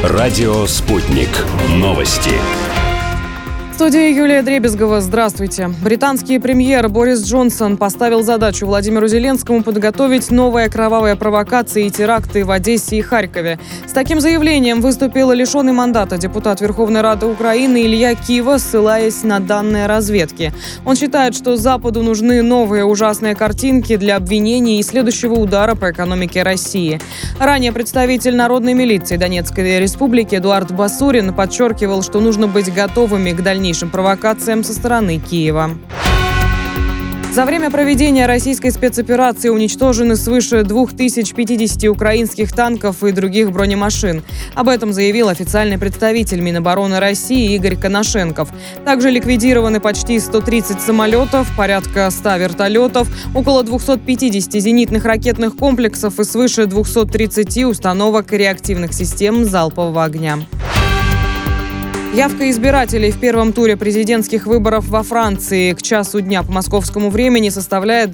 Радио «Спутник». Новости. В студии Юлия Дребезгова. Здравствуйте. Британский премьер Борис Джонсон поставил задачу Владимиру Зеленскому подготовить новые кровавые провокации и теракты в Одессе и Харькове. С таким заявлением выступил лишенный мандата депутат Верховной Рады Украины Илья Кива, ссылаясь на данные разведки. Он считает, что Западу нужны новые ужасные картинки для обвинений и следующего удара по экономике России. Ранее представитель Народной милиции Донецкой республики Эдуард Басурин подчеркивал, что нужно быть готовыми к дальнейшим провокациям со стороны Киева. За время проведения российской спецоперации уничтожены свыше 2050 украинских танков и других бронемашин. Об этом заявил официальный представитель Минобороны России Игорь Коношенков. Также ликвидированы почти 130 самолетов, порядка 100 вертолетов, около 250 зенитных ракетных комплексов и свыше 230 установок реактивных систем залпового огня. Явка избирателей в первом туре президентских выборов во Франции к часу дня по московскому времени составляет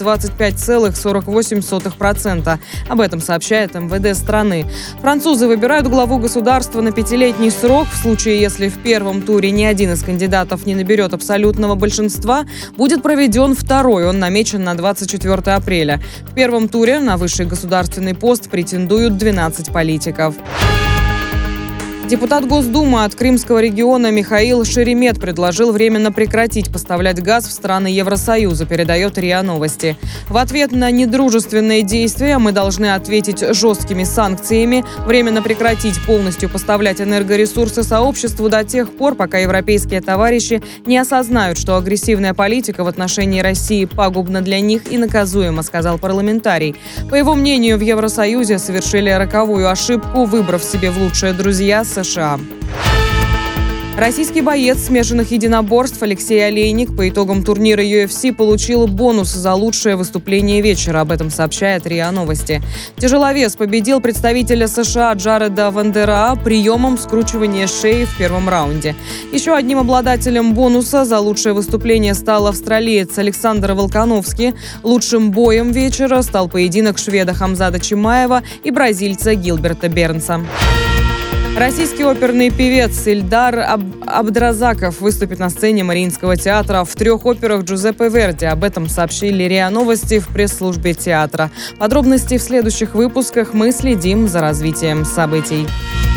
25,48%. Об этом сообщает МВД страны. Французы выбирают главу государства на 5-летний срок. В случае, если в первом туре ни один из кандидатов не наберет абсолютного большинства, будет проведен второй. Он намечен на 24 апреля. В первом туре на высший государственный пост претендуют 12 политиков. Депутат Госдумы от Крымского региона Михаил Шеремет предложил временно прекратить поставлять газ в страны Евросоюза, передает РИА Новости. В ответ на недружественные действия мы должны ответить жесткими санкциями, временно прекратить полностью поставлять энергоресурсы сообществу до тех пор, пока европейские товарищи не осознают, что агрессивная политика в отношении России пагубна для них и наказуема, сказал парламентарий. По его мнению, в Евросоюзе совершили роковую ошибку, выбрав себе в лучшие друзья США. Российский боец смешанных единоборств Алексей Олейник по итогам турнира UFC получил бонус за лучшее выступление вечера. Об этом сообщает РИА Новости. Тяжеловес победил представителя США Джареда Вандера приемом скручивания шеи в первом раунде. Еще одним обладателем бонуса за лучшее выступление стал австралиец Александр Волконовский. Лучшим боем вечера стал поединок шведа Хамзата Чимаева и бразильца Гилберта Бернса. Российский оперный певец Ильдар Абдразаков выступит на сцене Мариинского театра в 3 операх Джузеппе Верди. Об этом сообщили РИА Новости в пресс-службе театра. Подробности в следующих выпусках. Мы следим за развитием событий.